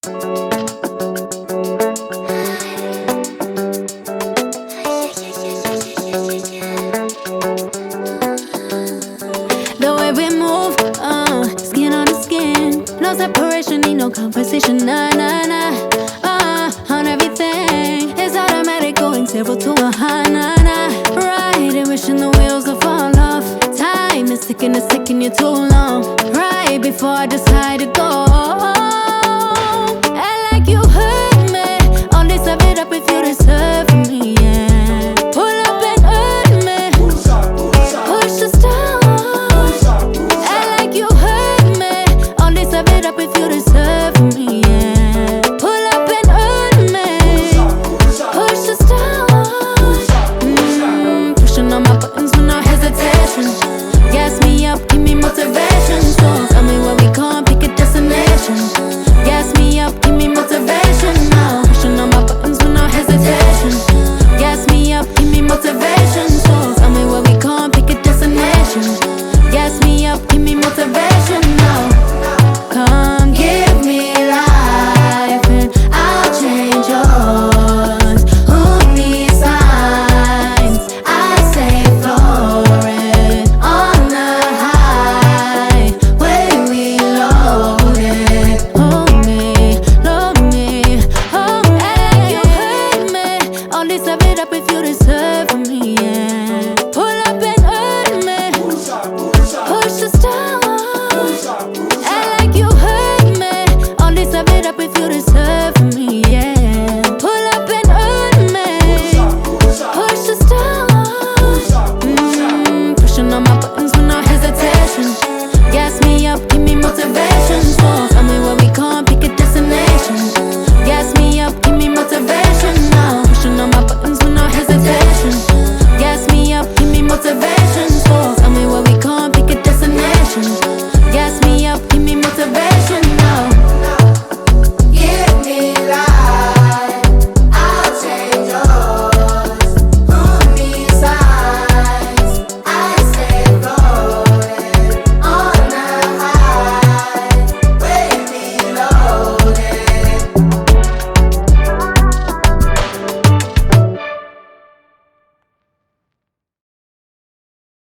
The way we move, skin on the skin. No separation, need no conversation, nah, nah, nah. On everything, it's automatic, going 0 to 100, nah, nah. Riding, wishing the wheels will fall off. Time is ticking, it's taking you too long. Right before I decide to go.